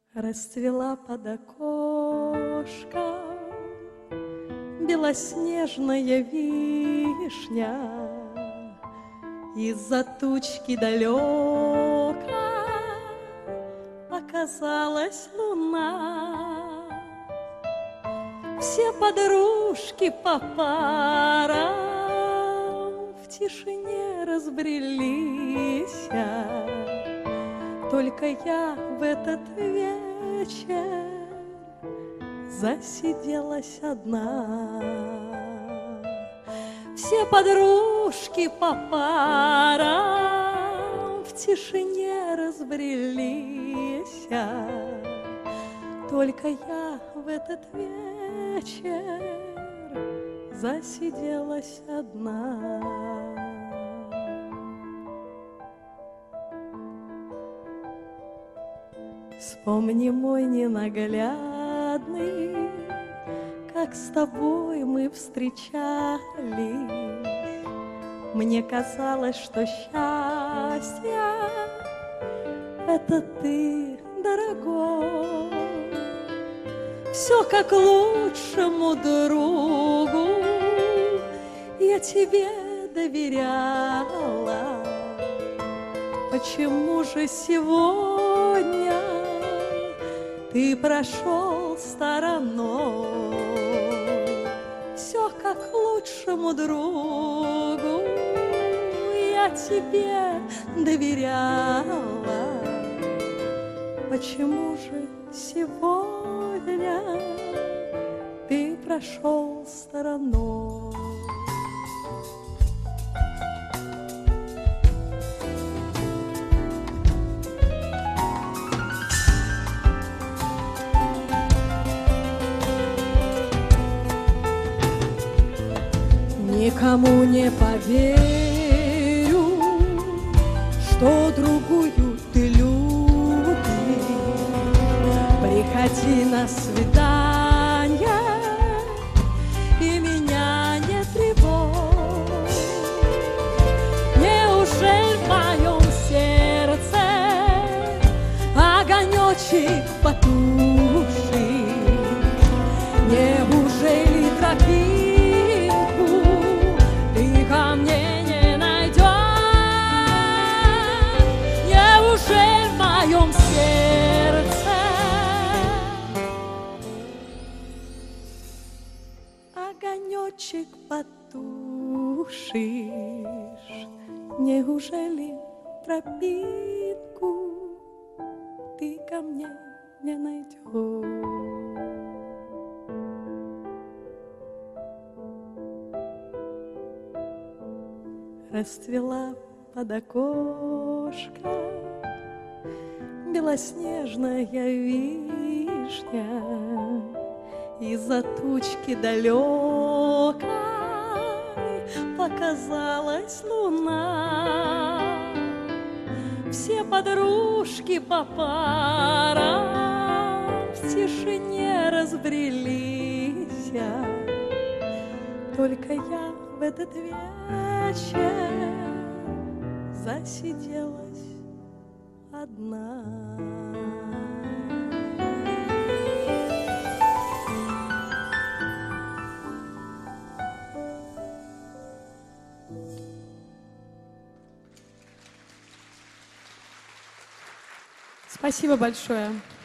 Расцвела под окошком белоснежная вишня, из-за тучки далеко показалась луна. Все подружки по парам в тишине разбрелись, только я в этот вечер засиделась одна. Все подружки по парам в тишине разбрелись, только я в этот вечер засиделась одна. Вспомни, мой ненаглядный, как с тобой мы встречались. Мне казалось, что счастье — это ты, дорогой. Все как лучшему другу я тебе доверяла. Почему же сегодня ты прошел стороной? Все как лучшему другу я тебе доверяла. Почему же сегодня ты прошел стороной? Никому не поверю, что другую ты любишь. Приходи на свидание и меня не тревожь. Неужели в моем сердце огонечек потушишь? Неужели тропинку ты ко мне не найдешь? Неужели в моем сердце огонечек потушишь? Неужели тропинку ты ко мне не найдешь? Расцвела под окошком белоснежная вишня, из-за тучки далекой показалась луна. Все подружки по парам в тишине разбрелись, только я в этот вечер засиделась одна. Спасибо большое.